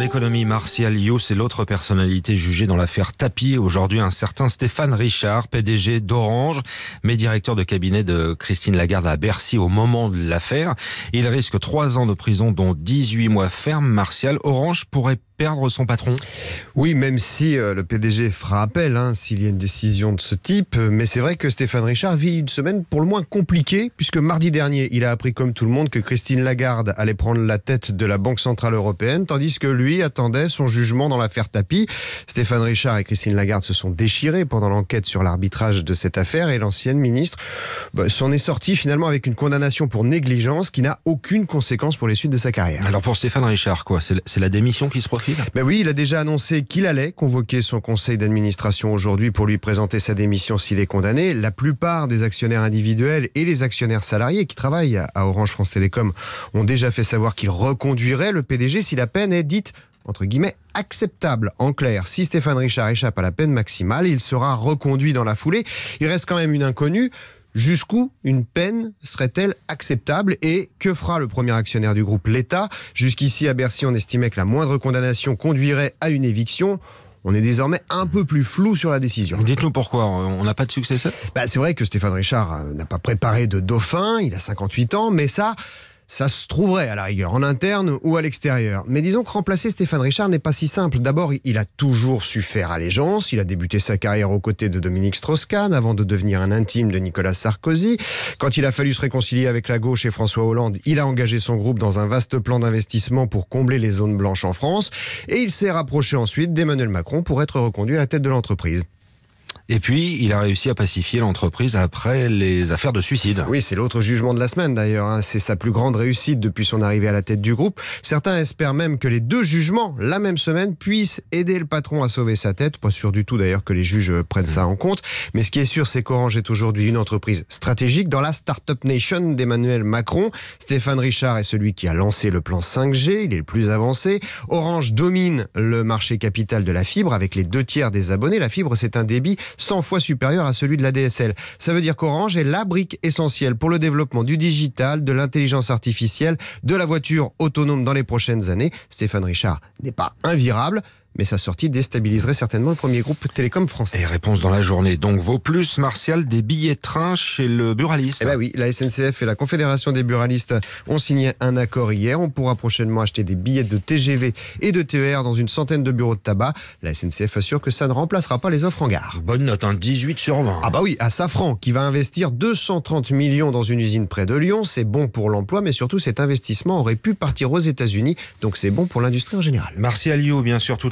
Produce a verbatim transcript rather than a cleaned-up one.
l'économie, Martial Liu, c'est l'autre personnalité jugée dans l'affaire Tapie. Aujourd'hui, un certain Stéphane Richard, P D G d'Orange, mais directeur de cabinet de Christine Lagarde à Bercy au moment de l'affaire. Il risque trois ans de prison, dont dix-huit mois ferme. Martial, Orange pourrait perdre son patron. Oui, même si euh, le P D G fera appel hein, s'il y a une décision de ce type. Mais c'est vrai que Stéphane Richard vit une semaine pour le moins compliquée, puisque mardi dernier, il a appris comme tout le monde que Christine Lagarde allait prendre la tête de la Banque Centrale Européenne, tandis que lui attendait son jugement dans l'affaire Tapie. Stéphane Richard et Christine Lagarde se sont déchirés pendant l'enquête sur l'arbitrage de cette affaire, et l'ancienne ministre bah, s'en est sortie finalement avec une condamnation pour négligence qui n'a aucune conséquence pour les suites de sa carrière. Alors pour Stéphane Richard, quoi, c'est, c'est la démission qui se profile ? Ben oui, il a déjà annoncé qu'il allait convoquer son conseil d'administration aujourd'hui pour lui présenter sa démission s'il est condamné. La plupart des actionnaires individuels et les actionnaires salariés qui travaillent à Orange France Télécom ont déjà fait savoir qu'ils reconduiraient le P D G si la peine est dite entre guillemets, acceptable. En clair, si Stéphane Richard échappe à la peine maximale, il sera reconduit dans la foulée. Il reste quand même une inconnue. Jusqu'où une peine serait-elle acceptable et que fera le premier actionnaire du groupe, l'État ? Jusqu'ici, à Bercy, on estimait que la moindre condamnation conduirait à une éviction. On est désormais un peu plus flou sur la décision. Dites-nous pourquoi, on n'a pas de successeur ? Bah, c'est vrai que Stéphane Richard n'a pas préparé de dauphin, il a cinquante-huit ans, mais ça... Ça se trouverait à la rigueur, en interne ou à l'extérieur. Mais disons que remplacer Stéphane Richard n'est pas si simple. D'abord, il a toujours su faire allégeance. Il a débuté sa carrière aux côtés de Dominique Strauss-Kahn avant de devenir un intime de Nicolas Sarkozy. Quand il a fallu se réconcilier avec la gauche et François Hollande, il a engagé son groupe dans un vaste plan d'investissement pour combler les zones blanches en France. Et il s'est rapproché ensuite d'Emmanuel Macron pour être reconduit à la tête de l'entreprise. Et puis, il a réussi à pacifier l'entreprise après les affaires de suicide. Oui, c'est l'autre jugement de la semaine d'ailleurs. Hein. C'est sa plus grande réussite depuis son arrivée à la tête du groupe. Certains espèrent même que les deux jugements, la même semaine, puissent aider le patron à sauver sa tête. Pas sûr du tout d'ailleurs que les juges prennent ça en compte. Mais ce qui est sûr, c'est qu'Orange est aujourd'hui une entreprise stratégique dans la Startup Nation d'Emmanuel Macron. Stéphane Richard est celui qui a lancé le plan cinq G. Il est le plus avancé. Orange domine le marché capital de la fibre avec les deux tiers des abonnés. La fibre, c'est un débit cent fois supérieur à celui de la D S L. Ça veut dire qu'Orange est la brique essentielle pour le développement du digital, de l'intelligence artificielle, de la voiture autonome dans les prochaines années. Stéphane Richard n'est pas invirable, mais sa sortie déstabiliserait certainement le premier groupe télécom français. Et réponse dans la journée. Donc, vaut plus, Martial, des billets de train chez le buraliste. Eh bien oui, la S N C F et la Confédération des buralistes ont signé un accord hier. On pourra prochainement acheter des billets de T G V et de T E R dans une centaine de bureaux de tabac. La S N C F assure que ça ne remplacera pas les offres en gare. Bonne note, un dix-huit sur vingt. Ah bah oui, à Safran, qui va investir deux cent trente millions dans une usine près de Lyon. C'est bon pour l'emploi, mais surtout cet investissement aurait pu partir aux États-Unis. Donc c'est bon pour l'industrie en général. Martial Liu, bien sûr, toute